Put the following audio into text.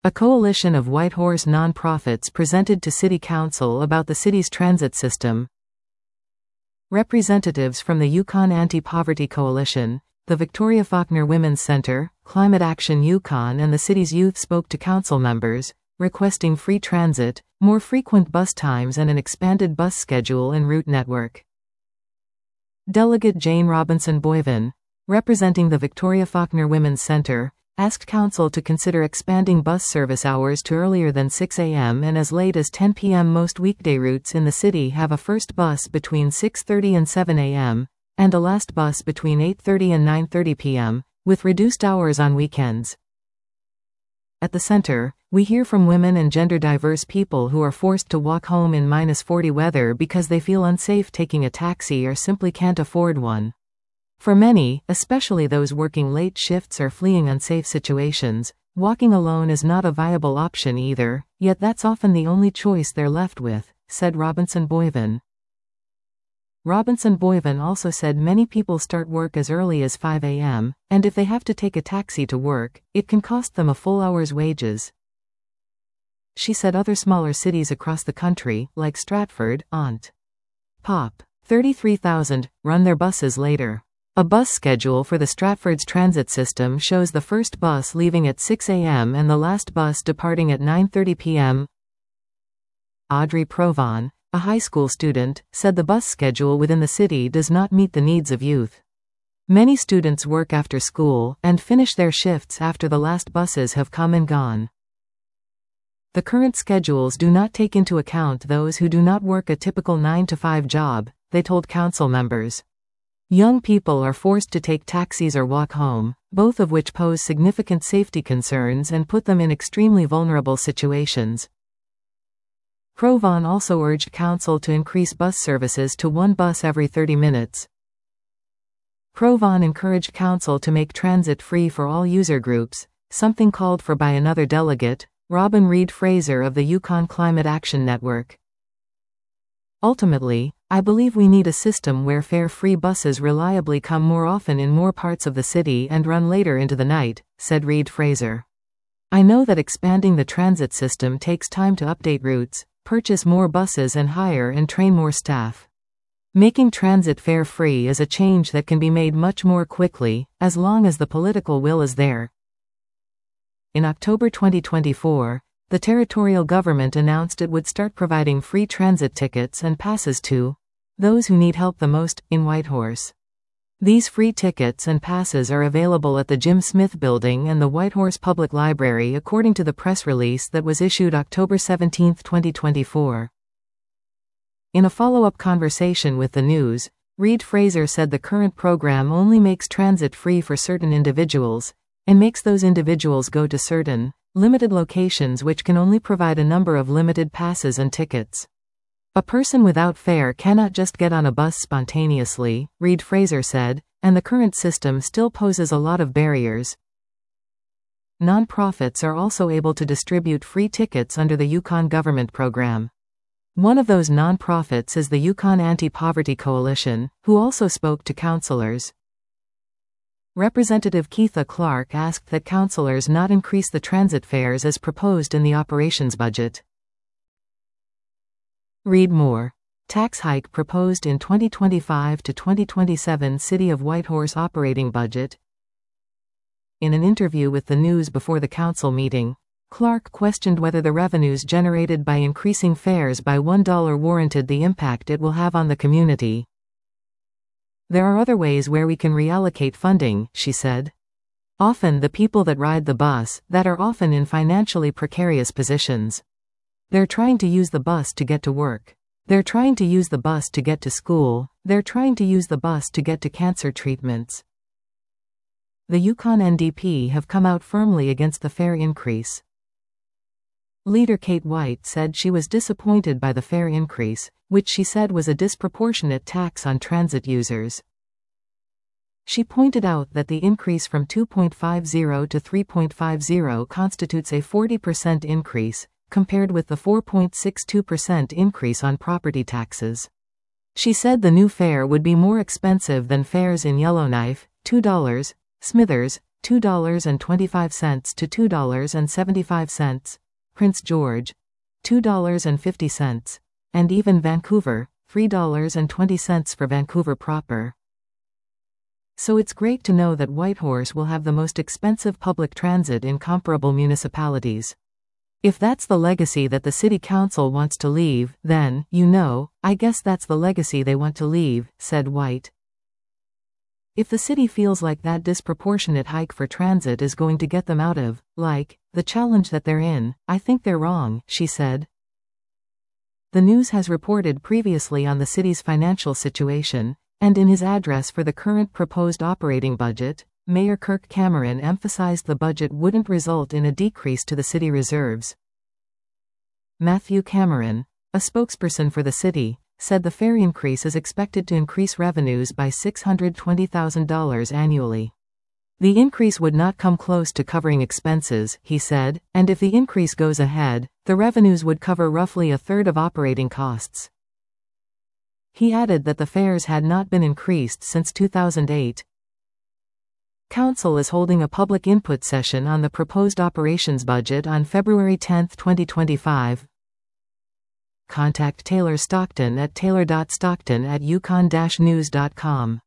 A coalition of Whitehorse non-profits presented to City Council about the city's transit system. Representatives from the Yukon Anti-Poverty Coalition, the Victoria Faulkner Women's Center, Climate Action Yukon and the city's youth spoke to council members, requesting free transit, more frequent bus times and an expanded bus schedule and route network. Delegate Jane Robinson Boivin, representing the Victoria Faulkner Women's Center, asked Council to consider expanding bus service hours to earlier than 6 a.m. and as late as 10 p.m. Most weekday routes in the city have a first bus between 6:30 and 7 a.m., and a last bus between 8:30 and 9:30 p.m., with reduced hours on weekends. At the center, we hear from women and gender-diverse people who are forced to walk home in -40 weather because they feel unsafe taking a taxi or simply can't afford one. For many, especially those working late shifts or fleeing unsafe situations, walking alone is not a viable option either, yet that's often the only choice they're left with, said Robinson Boivin. Robinson Boivin also said many people start work as early as 5 a.m., and if they have to take a taxi to work, it can cost them a full hour's wages. She said other smaller cities across the country, like Stratford, Ont. Pop. 33,000, run their buses later. A bus schedule for the Stratford's transit system shows the first bus leaving at 6 a.m. and the last bus departing at 9:30 p.m. Audrey Provan, a high school student, said the bus schedule within the city does not meet the needs of youth. Many students work after school and finish their shifts after the last buses have come and gone. The current schedules do not take into account those who do not work a typical 9-to-5 job, they told council members. Young people are forced to take taxis or walk home, both of which pose significant safety concerns and put them in extremely vulnerable situations. Provan also urged council to increase bus services to one bus every 30 minutes. Provan encouraged council to make transit free for all user groups, something called for by another delegate, Robin Reed Fraser of the Yukon Climate Action Network. Ultimately, I believe we need a system where fare-free buses reliably come more often in more parts of the city and run later into the night, said Reed Fraser. I know that expanding the transit system takes time to update routes, purchase more buses and hire and train more staff. Making transit fare-free is a change that can be made much more quickly, as long as the political will is there. In October 2024, the territorial government announced it would start providing free transit tickets and passes to those who need help the most, in Whitehorse. These free tickets and passes are available at the Jim Smith Building and the Whitehorse Public Library according to the press release that was issued October 17, 2024. In a follow-up conversation with the news, Reed Fraser said the current program only makes transit free for certain individuals, and makes those individuals go to certain limited locations which can only provide a number of limited passes and tickets. A person without fare cannot just get on a bus spontaneously, Reed Fraser said, and the current system still poses a lot of barriers. Non-profits are also able to distribute free tickets under the Yukon government program. One of those non-profits is the Yukon Anti-Poverty Coalition, who also spoke to councillors. Representative Keitha Clark asked that councillors not increase the transit fares as proposed in the operations budget. Read more. Tax hike proposed in 2025 to 2027 City of Whitehorse operating budget. In an interview with the news before the council meeting, Clark questioned whether the revenues generated by increasing fares by $1 warranted the impact it will have on the community. There are other ways where we can reallocate funding, she said. Often the people that ride the bus, that are often in financially precarious positions. They're trying to use the bus to get to work. They're trying to use the bus to get to school. They're trying to use the bus to get to cancer treatments. The Yukon NDP have come out firmly against the fare increase. Leader Kate White said she was disappointed by the fare increase, which she said was a disproportionate tax on transit users. She pointed out that the increase from 2.50 to 3.50 constitutes a 40% increase, compared with the 4.62% increase on property taxes. She said the new fare would be more expensive than fares in Yellowknife, $2, Smithers, $2.25 to $2.75, Prince George, $2.50, and even Vancouver, $3.20 for Vancouver proper. So it's great to know that Whitehorse will have the most expensive public transit in comparable municipalities. If that's the legacy that the city council wants to leave, then, I guess that's the legacy they want to leave, said White. If the city feels like that disproportionate hike for transit is going to get them out of, the challenge that they're in, I think they're wrong, she said. The News has reported previously on the city's financial situation, and in his address for the current proposed operating budget, Mayor Kirk Cameron emphasized the budget wouldn't result in a decrease to the city reserves. Matthew Cameron, a spokesperson for the city, said the fare increase is expected to increase revenues by $620,000 annually. The increase would not come close to covering expenses, he said, and if the increase goes ahead, the revenues would cover roughly a third of operating costs. He added that the fares had not been increased since 2008. Council is holding a public input session on the proposed operations budget on February 10, 2025. Contact Taylor Stockton at taylor.stockton@yukon-news.com.